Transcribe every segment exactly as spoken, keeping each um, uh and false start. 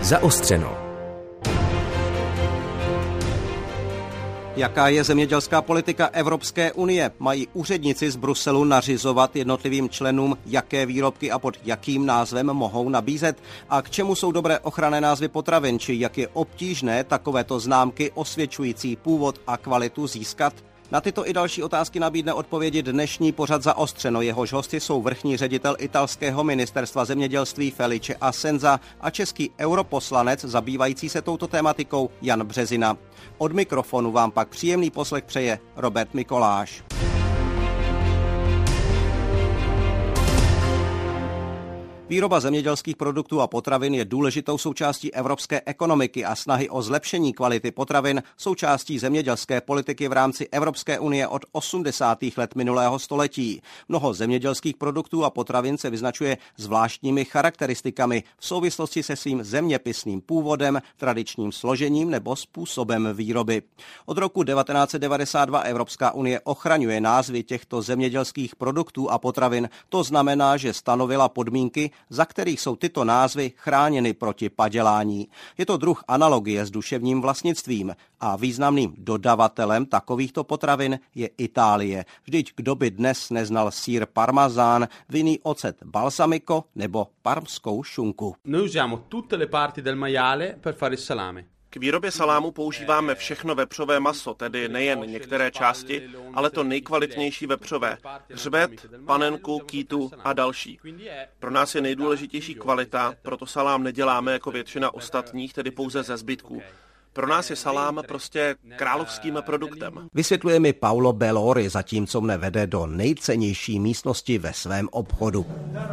Zaostřeno. Jaká je zemědělská politika Evropské unie? Mají úředníci z Bruselu nařizovat jednotlivým členům, jaké výrobky a pod jakým názvem mohou nabízet? A k čemu jsou dobré ochranné názvy potravin, či jak je obtížné takovéto známky osvědčující původ a kvalitu získat? Na tyto i další otázky nabídne odpovědi dnešní pořad Zaostřeno. Jehož hosty jsou vrchní ředitel italského ministerstva zemědělství Felice Assenza a český europoslanec zabývající se touto tématikou Jan Březina. Od mikrofonu vám pak příjemný poslech přeje Robert Mikoláš. Výroba zemědělských produktů a potravin je důležitou součástí evropské ekonomiky a snahy o zlepšení kvality potravin součástí zemědělské politiky v rámci Evropské unie od osmdesátých let minulého století. Mnoho zemědělských produktů a potravin se vyznačuje zvláštními charakteristikami v souvislosti se svým zeměpisným původem, tradičním složením nebo způsobem výroby. Od roku devatenáct set devadesát dva Evropská unie ochraňuje názvy těchto zemědělských produktů a potravin. To znamená, že stanovila podmínky, za kterých jsou tyto názvy chráněny proti padělání. Je to druh analogie s duševním vlastnictvím a významným dodavatelem takovýchto potravin je Itálie. Vždyť kdo by dnes neznal sýr parmazán, vinný ocet balsamico nebo parmskou šunku. Noi usiamo tutte le parti del maiale per fare il salame. K výrobě salámu používáme všechno vepřové maso, tedy nejen některé části, ale to nejkvalitnější vepřové. Hřbet, panenku, kýtu a další. Pro nás je nejdůležitější kvalita, proto salám neděláme jako většina ostatních, tedy pouze ze zbytků. Pro nás je salám prostě královským produktem. Vysvětluje mi Paolo Bellori, zatímco mne vede do nejcennější místnosti ve svém obchodu.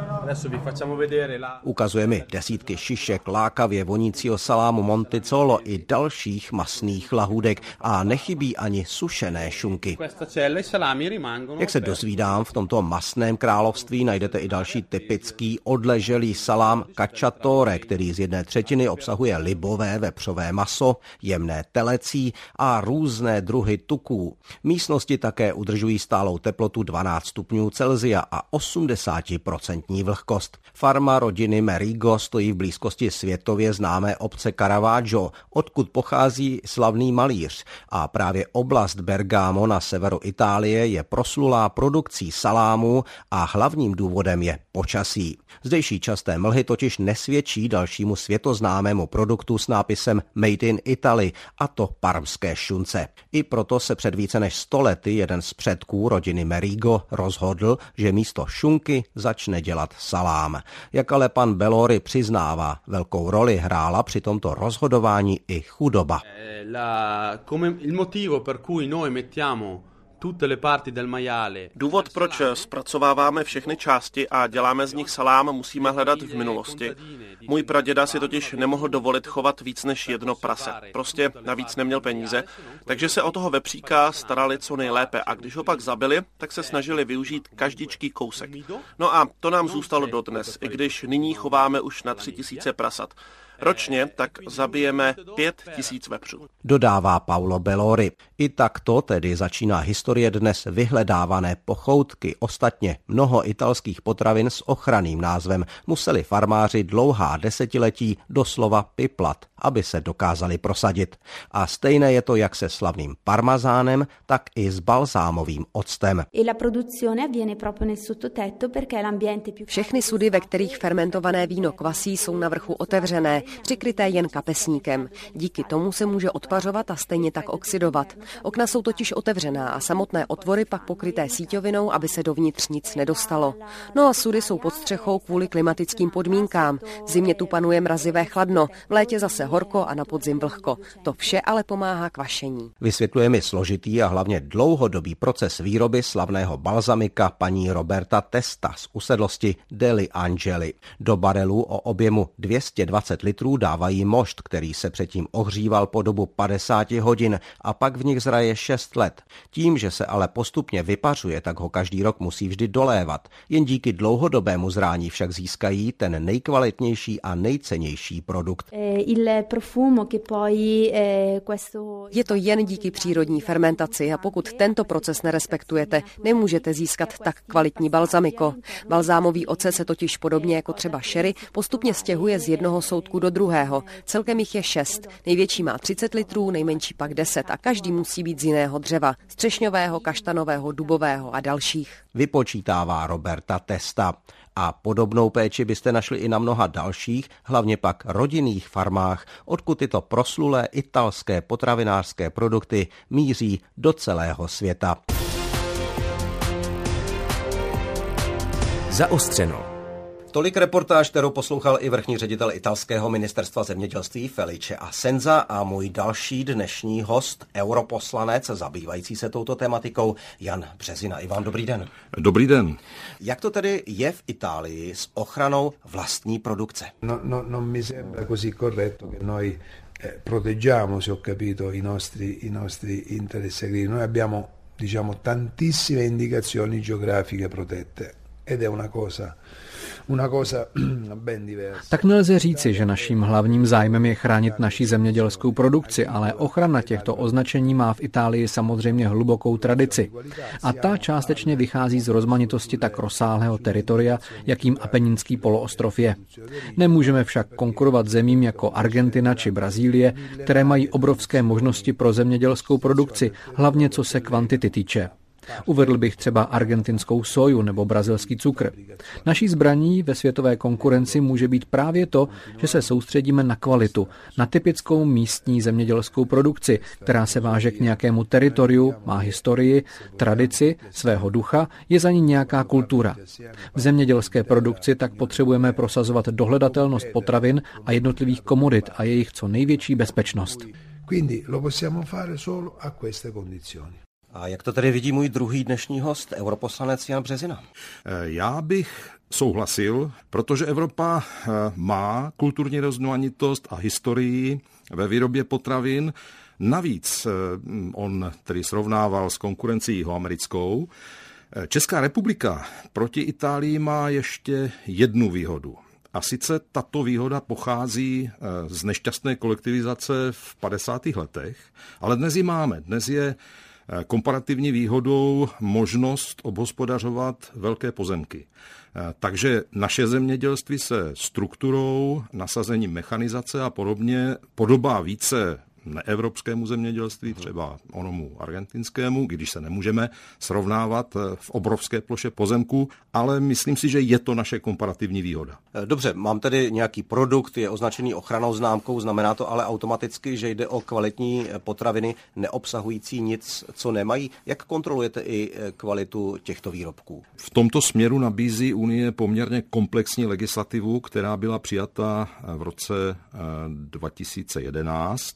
Ukazuje mi desítky šišek lákavě vonícího salámu Montezolo i dalších masných lahůdek a nechybí ani sušené šunky. Jak se dozvídám, v tomto masném království najdete i další typický odleželý salám cacciatore, který z jedné třetiny obsahuje libové vepřové maso, jemné telecí a různé druhy tuků. Místnosti také udržují stálou teplotu dvanáct stupňů Celsia a osmdesát procent vlhkost. Farma rodiny Merigo stojí v blízkosti světově známé obce Caravaggio, odkud pochází slavný malíř. A právě oblast Bergamo na severu Itálie je proslulá produkcí salámů a hlavním důvodem je počasí. Zdejší časté mlhy totiž nesvědčí dalšímu světoznámému produktu s nápisem Made in Italy, a to parmské šunce. I proto se před více než sto lety jeden z předků rodiny Merigo rozhodl, že místo šunky začne dělat salám. Jak ale pan Bellori přiznává, velkou roli hrála při tomto rozhodování i chudoba. La, come il motivo per cui noi mettiamo Důvod, proč zpracováváme všechny části a děláme z nich salám, musíme hledat v minulosti. Můj praděda si totiž nemohl dovolit chovat víc než jedno prase. Prostě navíc neměl peníze, takže se o toho vepříka starali co nejlépe a když ho pak zabili, tak se snažili využít každičký kousek. No a to nám zůstalo dodnes, i když nyní chováme už na tři tisíce prasat. Ročně tak zabijeme pět tisíc vepřů. Dodává Paolo Bellori. I takto tedy začíná historie dnes vyhledávané pochoutky. Ostatně mnoho italských potravin s ochranným názvem museli farmáři dlouhá desetiletí doslova piplat, aby se dokázali prosadit. A stejné je to jak se slavným parmazánem, tak i s balzámovým octem. Všechny sudy, ve kterých fermentované víno kvasí, jsou na vrchu otevřené, přikryté jen kapesníkem. Díky tomu se může odpařovat a stejně tak oxidovat. Okna jsou totiž otevřená a samotné otvory pak pokryté síťovinou, aby se dovnitř nic nedostalo. No a sudy jsou pod střechou kvůli klimatickým podmínkám. V zimě tu panuje mrazivé chladno, v létě zase horko a na podzim vlhko. To vše ale pomáhá k vašení. Vysvětluje mi složitý a hlavně dlouhodobý proces výroby slavného balzamika paní Roberta Testa z usedlosti Deli Angeli. Do barelů o objemu dvě stě dvacet litrů dávají mošt, který se předtím ohříval po dobu padesát hodin a pak v nich zraje šest let. Tím, že se ale postupně vypařuje, tak ho každý rok musí vždy dolévat. Jen díky dlouhodobému zrání však získají ten nejkvalitnější a nejcennější produkt. Je to jen díky přírodní fermentaci a pokud tento proces nerespektujete, nemůžete získat tak kvalitní balzamiko. Balzámový ocet se totiž podobně jako třeba sherry postupně stěhuje z jednoho soudku do druhého. Celkem jich je šest. Největší má třicet litrů, nejmenší pak deset a každý musí být z jiného dřeva. Z třešňového, kaštanového, dubového a dalších. Vypočítává Roberta Testa. A podobnou péči byste našli i na mnoha dalších, hlavně pak rodinných farmách, odkud tyto proslulé italské potravinářské produkty míří do celého světa. Zaostřeno. Tolik reportáž, kterou poslouchal i vrchní ředitel italského ministerstva zemědělství Felice Assenza a můj další dnešní host, europoslanec zabývající se touto tematikou, Jan Březina. Ivan, dobrý den. Dobrý den. Jak to tedy je v Itálii s ochranou vlastní produkce? No, no, non mi sembra così corretto che noi eh, proteggiamo, se ho capito, i nostri, i nostri interessi agricoli. Noi abbiamo, diciamo, tantissime indicazioni geografiche protette ed è una cosa Tak nelze říci, že naším hlavním zájmem je chránit naši zemědělskou produkci, ale ochrana těchto označení má v Itálii samozřejmě hlubokou tradici. A ta částečně vychází z rozmanitosti tak rozsáhlého teritoria, jakým Apeninský poloostrov je. Nemůžeme však konkurovat zemím jako Argentina či Brazílie, které mají obrovské možnosti pro zemědělskou produkci, hlavně co se kvantity týče. Uvedl bych třeba argentinskou soju nebo brazilský cukr. Naší zbraní ve světové konkurenci může být právě to, že se soustředíme na kvalitu, na typickou místní zemědělskou produkci, která se váže k nějakému teritoriu, má historii, tradici, svého ducha, je za ní nějaká kultura. V zemědělské produkci tak potřebujeme prosazovat dohledatelnost potravin a jednotlivých komodit a jejich co největší bezpečnost. Quindi lo possiamo fare solo a queste condizioni. A jak to tedy vidí můj druhý dnešní host, europoslanec Jan Březina? Já bych souhlasil, protože Evropa má kulturní rozmanitost a historii ve výrobě potravin. Navíc on tedy srovnával s konkurencí jihoamerickou. Česká republika proti Itálii má ještě jednu výhodu. A sice tato výhoda pochází z nešťastné kolektivizace v padesátých letech, ale dnes ji máme. Dnes je komparativní výhodou možnost obhospodařovat velké pozemky. Takže naše zemědělství se strukturou, nasazením mechanizace a podobně podobá více neevropskému zemědělství, třeba onomu argentinskému, když se nemůžeme srovnávat v obrovské ploše pozemku, ale myslím si, že je to naše komparativní výhoda. Dobře, mám tedy nějaký produkt, je označený ochrannou známkou, znamená to ale automaticky, že jde o kvalitní potraviny neobsahující nic, co nemají. Jak kontrolujete i kvalitu těchto výrobků? V tomto směru nabízí Unie poměrně komplexní legislativu, která byla přijata v roce dva tisíce jedenáct.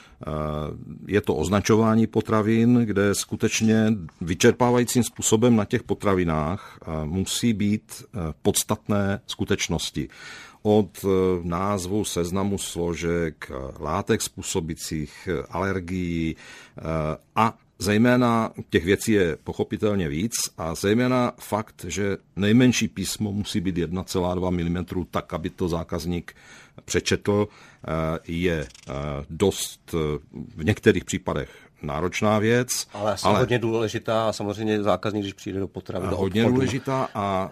Je to označování potravin, kde skutečně vyčerpávajícím způsobem na těch potravinách musí být podstatné skutečnosti. Od názvu, seznamu složek, látek způsobících alergií a zejména těch věcí je pochopitelně víc a zejména fakt, že nejmenší písmo musí být jedna celá dva milimetru, tak, aby to zákazník přečetl, je dost v některých případech náročná věc. Ale asi ale hodně důležitá a samozřejmě zákazník, když přijde do potravy, do hodně obchodu. důležitá a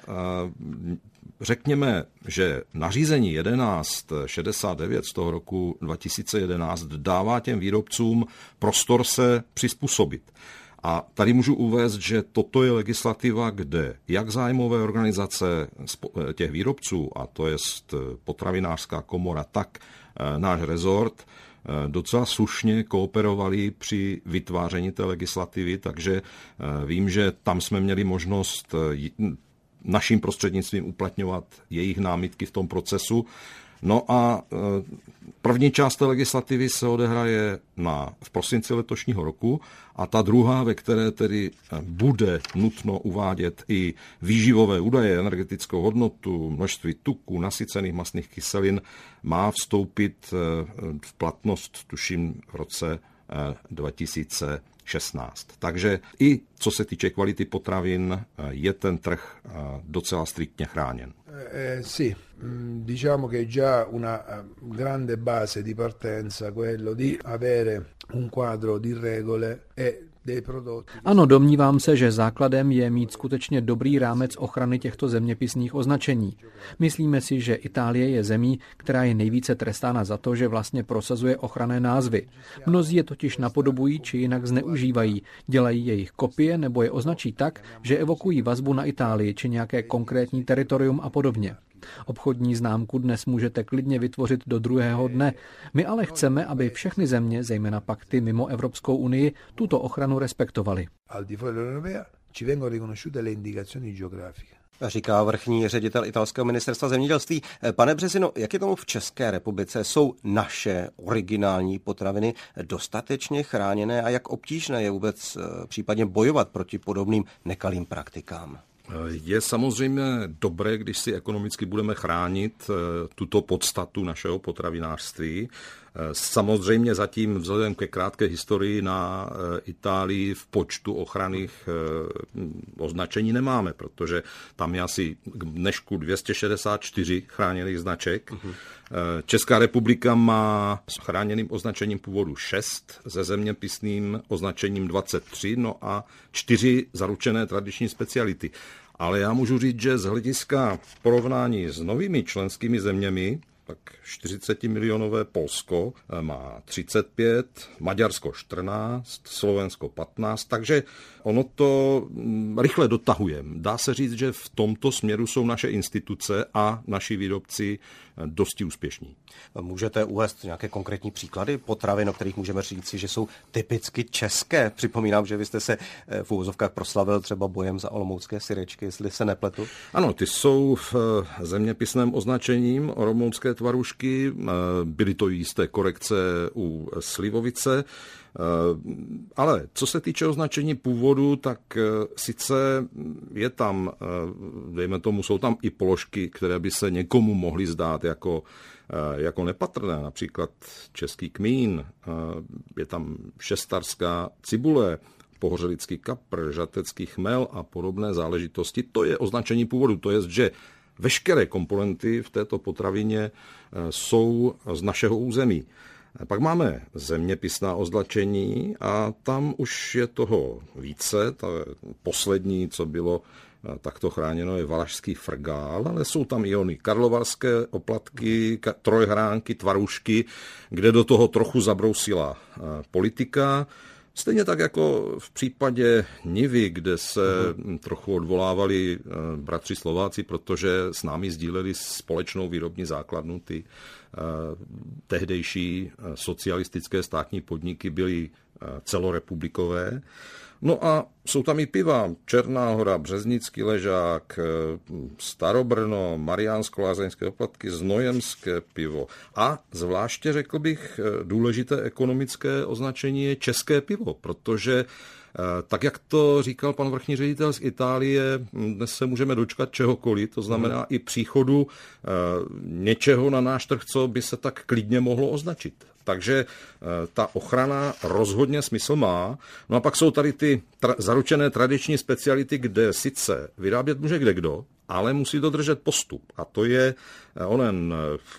řekněme, že nařízení jedenáct šedesát devět z toho roku dva tisíce jedenáct dává těm výrobcům prostor se přizpůsobit. A tady můžu uvést, že toto je legislativa, kde jak zájmové organizace těch výrobců, a to je potravinářská komora, tak náš rezort, docela slušně kooperovali při vytváření té legislativy, takže vím, že tam jsme měli možnost naším prostřednictvím uplatňovat jejich námitky v tom procesu. No a první část té legislativy se odehraje na, v prosinci letošního roku a ta druhá, ve které tedy bude nutno uvádět i výživové údaje, energetickou hodnotu, množství tuků, nasycených mastných kyselin, má vstoupit v platnost, tuším, v roce dva tisíce šestnáct. Takže i co se týče kvality potravin, je ten trh docela striktně chráněn. Eh, sì, diciamo che già una grande base di partenza quello di avere un quadro di regole e Ano, domnívám se, že základem je mít skutečně dobrý rámec ochrany těchto zeměpisných označení. Myslíme si, že Itálie je zemí, která je nejvíce trestána za to, že vlastně prosazuje ochranné názvy. Mnozí je totiž napodobují či jinak zneužívají, dělají jejich kopie nebo je označí tak, že evokují vazbu na Itálii či nějaké konkrétní teritorium a podobně. Obchodní známku dnes můžete klidně vytvořit do druhého dne. My ale chceme, aby všechny země, zejména pak ty mimo Evropskou unii, tuto ochranu respektovaly. Říká vrchní ředitel italského ministerstva zemědělství. Pane Březino, jak je tomu v České republice? Jsou naše originální potraviny dostatečně chráněné a jak obtížné je vůbec případně bojovat proti podobným nekalým praktikám? Je samozřejmě dobré, když si ekonomicky budeme chránit tuto podstatu našeho potravinářství. Samozřejmě zatím vzhledem ke krátké historii na Itálii v počtu ochranných označení nemáme, protože tam je asi k dnešku dvě stě šedesát čtyři chráněných značek. Uh-huh. Česká republika má s chráněným označením původu šest, se zeměpisným označením dvacet tři, no a čtyři zaručené tradiční speciality. Ale já můžu říct, že z hlediska porovnání s novými členskými zeměmi, tak čtyřicetimilionové Polsko má třicet pět, Maďarsko čtrnáct, Slovensko patnáct, takže ono to rychle dotahuje. Dá se říct, že v tomto směru jsou naše instituce a naši výrobci dosti úspěšní. Můžete uvést nějaké konkrétní příklady potravin, o kterých můžeme říci, že jsou typicky české? Připomínám, že vy jste se v uvozovkách proslavil třeba bojem za olomoucké syrečky, jestli se nepletu. Ano, ty jsou v zeměpisném označením olomoucké tvarušky, byly to jisté korekce u slivovice, ale co se týče označení původu, tak sice je tam, dejme tomu, jsou tam i položky, které by se někomu mohly zdát jako, jako nepatrné, například český kmín, je tam šestarská cibule, pohořelický kapr, žatecký chmel a podobné záležitosti. To je označení původu, to je, že veškeré komponenty v této potravině jsou z našeho území. Pak máme zeměpisná označení a tam už je toho více. Ta poslední, co bylo takto chráněno, je valašský frgál, ale jsou tam i ony karlovarské oplatky, trojhránky, tvarušky, kde do toho trochu zabrousila politika. Stejně tak jako v případě Nivy, kde se uh-huh. trochu odvolávali bratři Slováci, protože s námi sdíleli společnou výrobní základnu. Ty uh, tehdejší socialistické státní podniky byly uh, celorepublikové. No a jsou tam i piva. Černá Hora, Březnický ležák, Starobrno, Mariánsko-Lázeňské oplatky, Znojemské pivo. A zvláště, řekl bych, důležité ekonomické označení je české pivo, protože tak, jak to říkal pan vrchní ředitel z Itálie, dnes se můžeme dočkat čehokoliv, to znamená hmm. i příchodu něčeho na náš trh, co by se tak klidně mohlo označit. Takže ta ochrana rozhodně smysl má. No a pak jsou tady ty tra- zaručené tradiční speciality, kde sice vyrábět může kdekdo, ale musí dodržet postup. A to je onen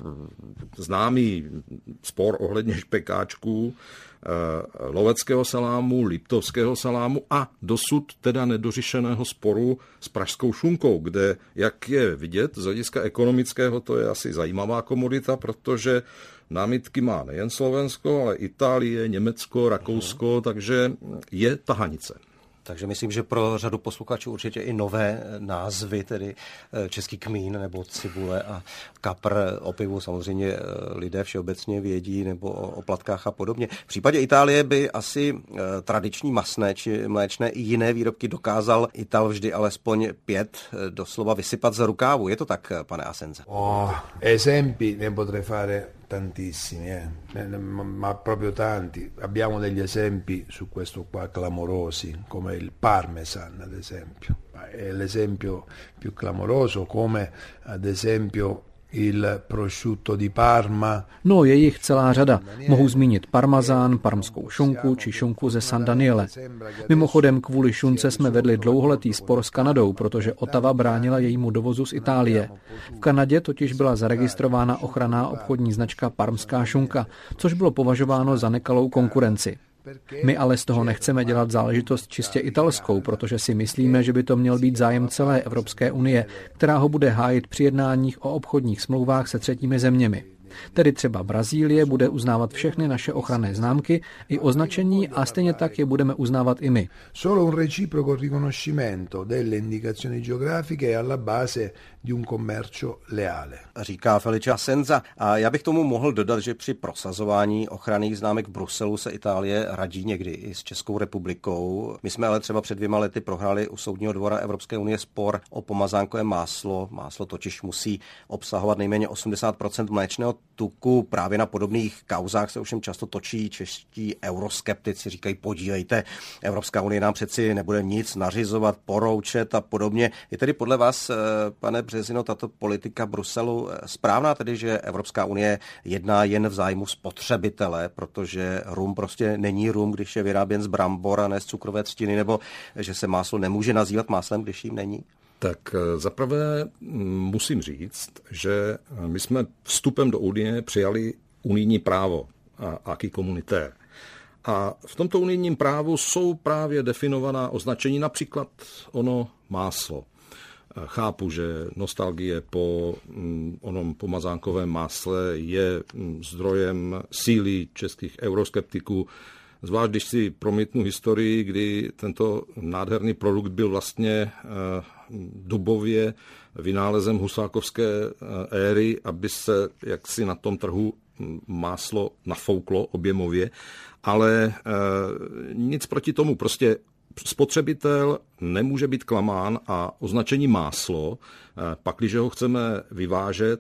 známý spor ohledně špekáčků, loveckého salámu, liptovského salámu a dosud teda nedořešeného sporu s pražskou šunkou, kde, jak je vidět, z hlediska ekonomického to je asi zajímavá komodita, protože námitky má nejen Slovensko, ale Itálie, Německo, Rakousko, uh-huh. takže je tahanice. Takže myslím, že pro řadu posluchačů určitě i nové názvy, tedy český kmín nebo cibule a kapr, o pivu samozřejmě lidé všeobecně vědí, nebo o oplatkách a podobně. V případě Itálie by asi tradiční masné či mléčné i jiné výrobky dokázal Ital vždy alespoň pět doslova vysypat z rukávu. Je to tak, pane Asenza? Oh, esempi ne potrei fare tantissimi, eh. ma proprio tanti. Abbiamo degli esempi su questo qua clamorosi, come il parmesan ad esempio. È l'esempio più clamoroso, come ad esempio il prosciutto di Parma. No, je jich celá řada. Mohu zmínit parmazán, parmskou šunku či šunku ze San Daniele. Mimochodem, kvůli šunce jsme vedli dlouholetý spor s Kanadou, protože Ottawa bránila jejímu dovozu z Itálie. V Kanadě totiž byla zaregistrována ochranná obchodní značka parmská šunka, což bylo považováno za nekalou konkurenci. My ale z toho nechceme dělat záležitost čistě italskou, protože si myslíme, že by to měl být zájem celé Evropské unie, která ho bude hájit při jednáních o obchodních smlouvách se třetími zeměmi. Tedy třeba Brazílie bude uznávat všechny naše ochranné známky i označení a stejně tak je budeme uznávat i my. Solo un reciproco riconoscimento delle indicazioni geografiche è alla base di un commercio leale. Říká Felice Asenza. A já bych tomu mohl dodat, že při prosazování ochranných známek v Bruselu se Itálie radí někdy i s Českou republikou. My jsme ale třeba před dvěma lety prohráli u Soudního dvora Evropské unie spor o pomazánkové máslo. Máslo totiž musí obsahovat nejméně osmdesát procent mléčného tuku. Právě na podobných kauzách se ovšem často točí čeští euroskeptici. Říkají, podívejte, Evropská unie nám přeci nebude nic nařizovat, poroučet a podobně. Je tedy podle vás, pane Březino, tato politika Bruselu správná, tedy, že Evropská unie jedná jen v zájmu spotřebitele, protože rum prostě není rum, když je vyráběn z brambor a ne z cukrové třtiny, nebo že se máslo nemůže nazývat máslem, když jim není? Tak zaprvé musím říct, že my jsme vstupem do Unie přijali unijní právo a acquis communautaire. A v tomto unijním právu jsou právě definovaná označení, například ono máslo. Chápu, že nostalgie po onom pomazánkovém másle je zdrojem síly českých euroskeptiků, zvlášť když si promítnu historii, kdy tento nádherný produkt byl vlastně dobově vynálezem husákovské éry, aby se jaksi na tom trhu máslo nafouklo objemově, ale nic proti tomu, prostě spotřebitel nemůže být klamán a označení máslo, pakliže ho chceme vyvážet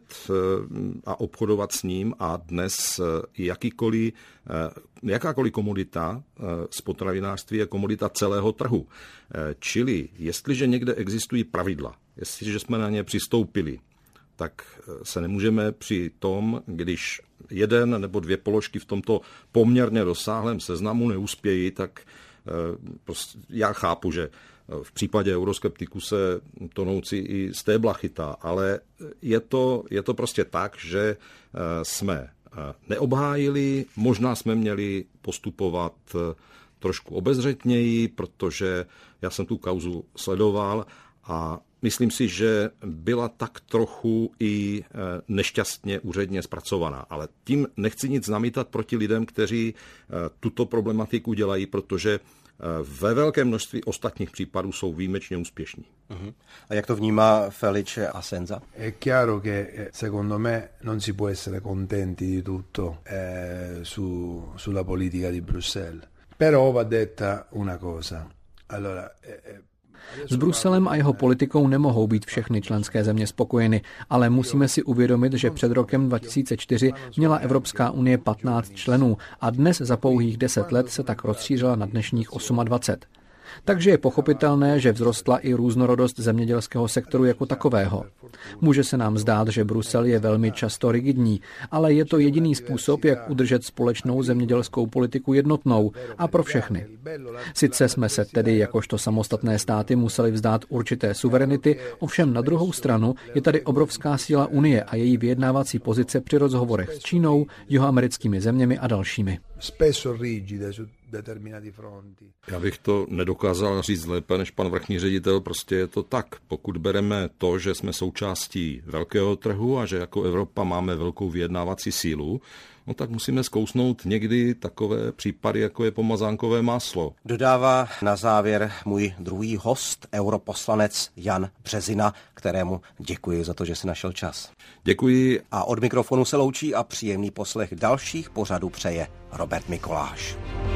a obchodovat s ním a dnes jakýkoliv, jakákoliv komodita z potravinářství je komodita celého trhu. Čili jestliže někde existují pravidla, jestliže jsme na ně přistoupili, tak se nemůžeme při tom, když jeden nebo dvě položky v tomto poměrně rozsáhlém seznamu neuspějí, tak prostě já chápu, že v případě euroskeptiků se tonoucí i stébla chytá, ale je to, je to prostě tak, že jsme neobhájili, možná jsme měli postupovat trošku obezřetněji, protože já jsem tu kauzu sledoval a myslím si, že byla tak trochu i nešťastně úředně zpracovaná. Ale tím nechci nic namítat proti lidem, kteří tuto problematiku dělají, protože ve velké množství ostatních případů jsou výjimečně úspěšní. Uh-huh. A jak to vnímá Felice Asenza? È chiaro che secondo me non si può essere contenti di tutto eh, su, sulla politica di Bruxelles. Però va detta una cosa. Allora, eh, S Bruselem a jeho politikou nemohou být všechny členské země spokojeny, ale musíme si uvědomit, že před rokem dva tisíce čtyři měla Evropská unie patnáct členů a dnes za pouhých deset let se tak rozšířila na dnešních dvacet osm. Takže je pochopitelné, že vzrostla i různorodost zemědělského sektoru jako takového. Může se nám zdát, že Brusel je velmi často rigidní, ale je to jediný způsob, jak udržet společnou zemědělskou politiku jednotnou a pro všechny. Sice jsme se tedy jakožto samostatné státy museli vzdát určité suverenity, ovšem na druhou stranu je tady obrovská síla Unie a její vyjednávací pozice při rozhovorech s Čínou, jihoamerickými zeměmi a dalšími. Já bych to nedokázal říct lépe než pan vrchní ředitel, prostě je to tak. Pokud bereme to, že jsme součástí velkého trhu a že jako Evropa máme velkou vyjednávací sílu, no tak musíme zkousnout někdy takové případy, jako je pomazánkové máslo. Dodává na závěr můj druhý host, europoslanec Jan Březina, kterému děkuji za to, že si našel čas. Děkuji. A od mikrofonu se loučí a příjemný poslech dalších pořadů přeje Robert Mikoláš.